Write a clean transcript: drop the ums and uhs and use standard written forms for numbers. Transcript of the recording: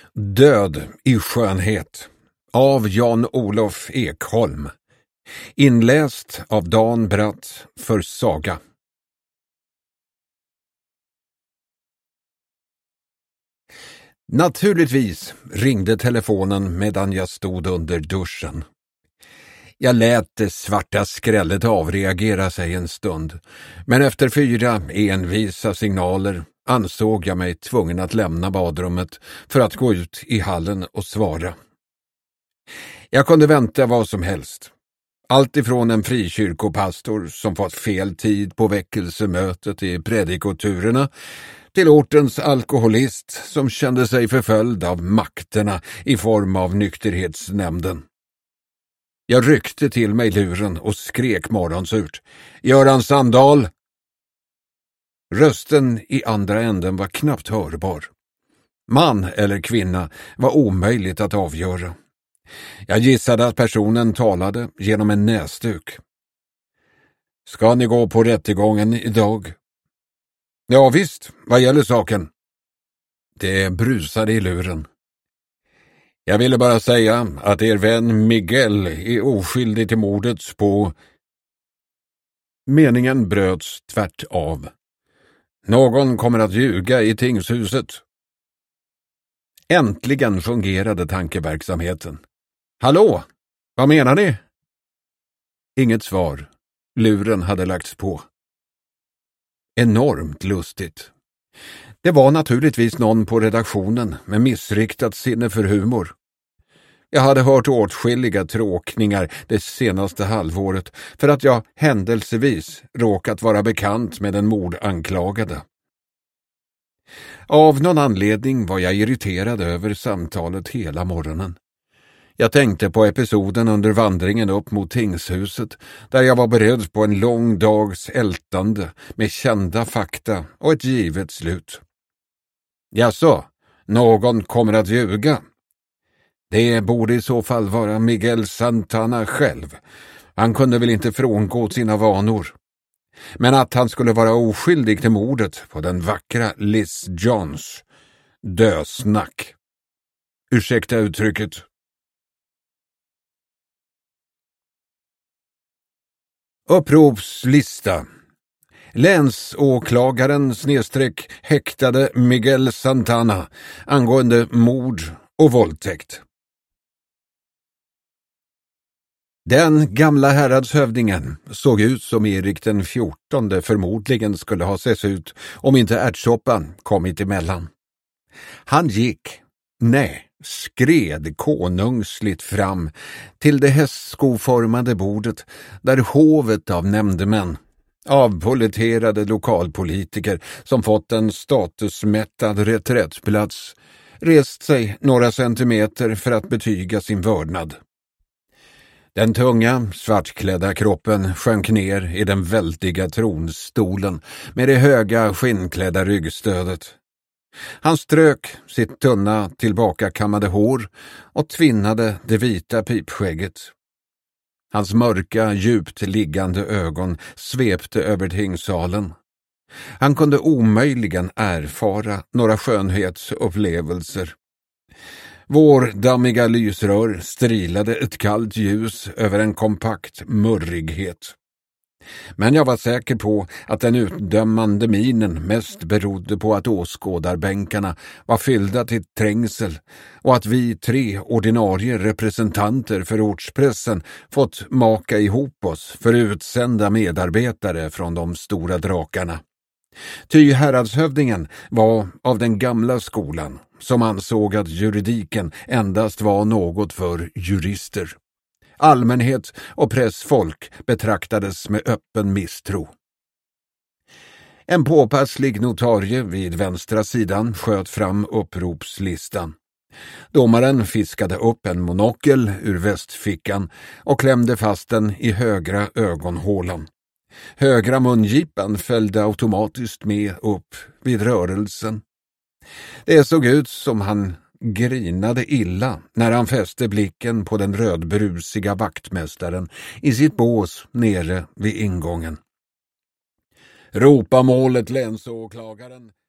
Död i skönhet av Jan-Olof Ekholm. Inläst av Dan Bratt för Saga. Naturligtvis ringde telefonen medan jag stod under duschen. Jag lät det svarta skrället avreagera sig en stund, men efter 4 envisa signaler ansåg jag mig tvungen att lämna badrummet för att gå ut i hallen och svara. Jag kunde vänta vad som helst. Allt ifrån en frikyrkopastor som fått fel tid på väckelsemötet i predikoturerna till ortens alkoholist som kände sig förföljd av makterna i form av nykterhetsnämnden. Jag ryckte till mig luren och skrek morgonsurt: Göran Sandahl! Rösten i andra änden var knappt hörbar. Man eller kvinna var omöjligt att avgöra. Jag gissade att personen talade genom en näsduk. Ska ni gå på rättegången idag? Ja visst, vad gäller saken? Det brusade i luren. Jag ville bara säga att er vän Miguel är oskyldig till mordet på... Meningen bröts tvärt av. Någon kommer att ljuga i tingshuset. Äntligen fungerade tankeverksamheten. Hallå, vad menar ni? Inget svar. Luren hade lagts på. Enormt lustigt. Det var naturligtvis någon på redaktionen med missriktat sinne för humor. Jag hade hört åtskilliga tråkningar det senaste halvåret för att jag händelsevis råkat vara bekant med den mordanklagade. Av någon anledning var jag irriterad över samtalet hela morgonen. Jag tänkte på episoden under vandringen upp mot tingshuset där jag var beredd på en lång dags ältande med kända fakta och ett givet slut. Jaså, någon kommer att ljuga? Det borde i så fall vara Miguel Santana själv. Han kunde väl inte frångå sina vanor. Men att han skulle vara oskyldig till mordet på den vackra Liz Johns. Dösnack. Ursäkta uttrycket. Uppropslista. Länsåklagaren / häktade Miguel Santana angående mord och våldtäkt. Den gamla häradshövdingen såg ut som Erik den 14 förmodligen skulle ha sett ut om inte ärtsoppan kommit emellan. Han skred konungsligt fram till det hästskoformade bordet där hovet av nämndemän, avpoliterade lokalpolitiker som fått en statusmättad reträttplats, rest sig några centimeter för att betyga sin vördnad. Den tunga, svartklädda kroppen sjönk ner i den väldiga tronstolen med det höga, skinnklädda ryggstödet. Han strök sitt tunna, tillbakakammade hår och tvinnade det vita pipskägget. Hans mörka, djupt liggande ögon svepte över tingssalen. Han kunde omöjligen erfara några skönhetsupplevelser. Vår dammiga lysrör strilade ett kallt ljus över en kompakt murrighet. Men jag var säker på att den utdömande minen mest berodde på att åskådarbänkarna var fyllda till trängsel och att vi 3 ordinarie representanter för ortspressen fått maka ihop oss för utsända medarbetare från de stora drakarna. Ty häradshövdingen var av den gamla skolan som ansåg att juridiken endast var något för jurister. Allmänhet och pressfolk betraktades med öppen misstro. En påpasslig notarie vid vänstra sidan sköt fram uppropslistan. Domaren fiskade upp en monokel ur västfickan och klämde fast den i högra ögonhålan. Högra mungipan följde automatiskt med upp vid rörelsen. Det såg ut som han grinade illa när han fäste blicken på den rödbrusiga vaktmästaren i sitt bås nere vid ingången. Ropa målet länsåklagaren.